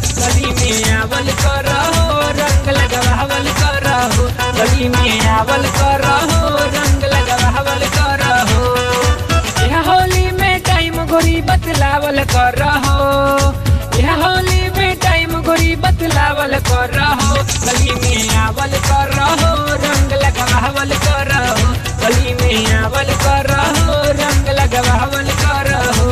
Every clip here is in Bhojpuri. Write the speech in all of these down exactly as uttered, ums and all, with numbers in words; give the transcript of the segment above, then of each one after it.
गली में आवल करहो रंग लगावल करहो गली में आवल करहो रंग लगावल करहो यह होली में टाइम गोरी बतलावल करहो यह होली में टाइम गोरी बतलावल करहो गली में आवल करहो रंग लगावल करहो गली में आवल करहो रंग लगावल करहो।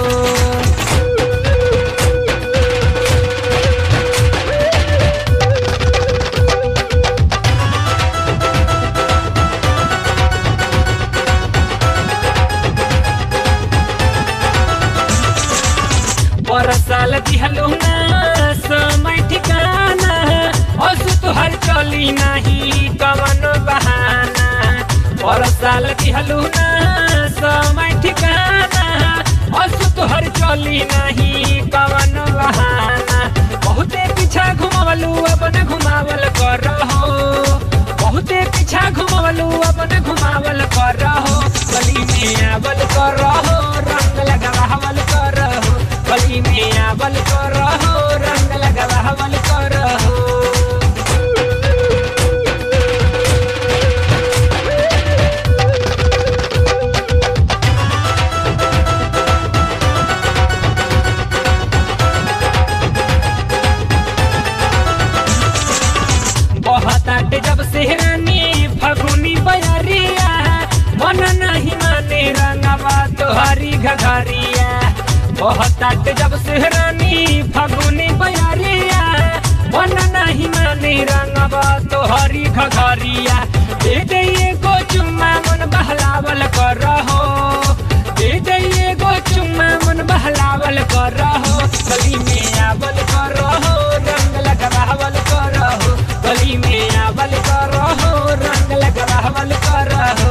साल दिहलो ना समय ठिकाना असु तुहर चली नहीं कवन बहाना और साल दिहलो ना समय ठिकाना असु तुहर चली नहीं कवन बहाना बहुते पीछा घुमावलू अपन घुमावल करहो बहुते पीछा घुमावलू अपन घुमावल करहो गली में आवल करहो रंग लगावल करहो गली में आवल करहो रंग लगावल करहो। बहताटे जब सेहरानी फगुनी बयरिया मन नहीं माने रंगवा तोहरी घघरिया बहताटे जब सेहरानी फगुनी बयरिया मन नहीं माने रंगवा तोहरी घघरिया दे दे गो चुम्मा मन बहलावल करहो दे दे गो चुम्मा मन बहलावल करहो गली में आवल करहो रंग लगावल करहो गली में आवल करहो रंग लगावल करहो।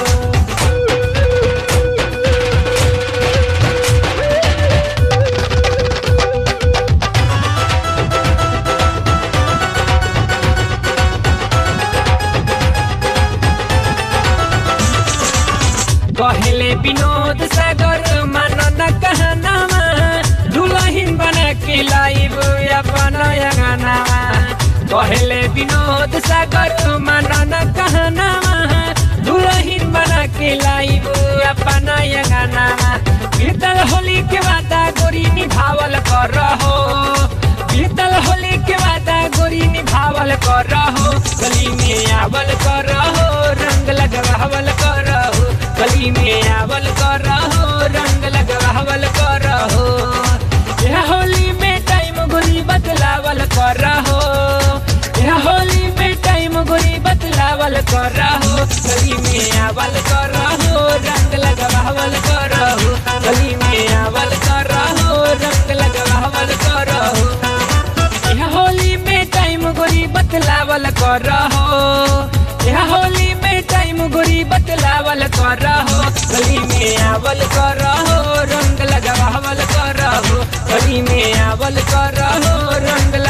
कहले विनोद सागर मानन कहनावा दुल्हन बना के लाइब अपन अंगनावा कहले विनोद सागर मानन कहनावा दुल्हन बना के लाइब अपन अंगनावा बीतल होली के वादा गोरी निभावल करहो बीतल होली के वादा गोरी निभावल करहो गली में आवल करहो रंग लगावल करहो गली में आवल करहो रंग लगावल करहो यह होली में टाइम गोरी बतलावल करहो यह होली में टाइम गोरी बतलावल करहो गली में आवल करहो रंग लगावल करहो गली में आवल करहो रंग लगावल करहो यह होली में टाइम गोरी बतलावल करहो यह होली में टाइम गोरी बतलावल करहो गली में आवल करहो रंग लगावल करहो गली में आवल करहो रंग